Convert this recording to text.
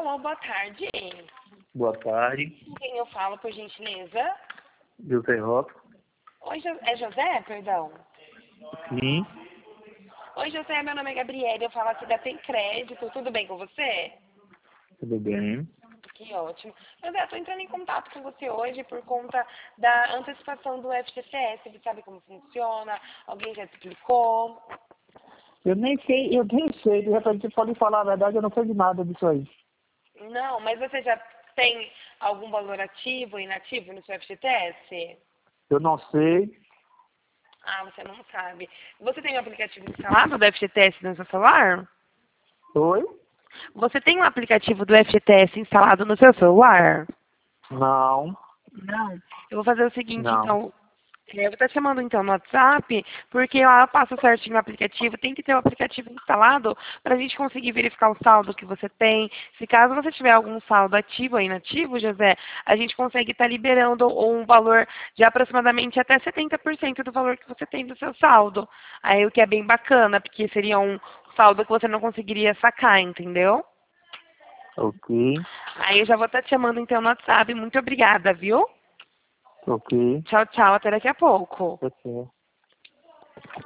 Alô, boa tarde. Boa tarde. Com quem eu falo, por gentileza? José Roto. Oi, é José, perdão? Sim, Oi, José, meu nome é Gabriela, eu falo aqui da Tem Crédito, tudo bem com você? tudo bem. Que ótimo. José, eu tô entrando em contato com você hoje por conta da antecipação do FGTS, você sabe como funciona? Alguém já te explicou? Eu nem sei, de repente você pode falar a verdade, eu não sei de nada disso aí. Não, mas você já tem algum valor ativo ou inativo no seu FGTS? Eu não sei. Ah, você não sabe. Você tem um aplicativo instalado do FGTS no seu celular? Oi? Você tem um aplicativo do FGTS instalado no seu celular? Não, Não. Eu vou fazer o seguinte, não. então. Eu vou estar te chamando então no WhatsApp, porque lá passa certinho o aplicativo. Tem que ter o aplicativo instalado para a gente conseguir verificar o saldo que você tem. Se caso você tiver algum saldo ativo ou inativo, José, a gente consegue estar liberando um valor de aproximadamente até 70% do valor que você tem do seu saldo. Aí o que é bem bacana, porque seria um saldo que você não conseguiria sacar, entendeu? Ok, Aí eu já vou estar te chamando então no WhatsApp. Muito obrigada, viu? ok. Tchau, tchau. Até daqui a pouco. Ok.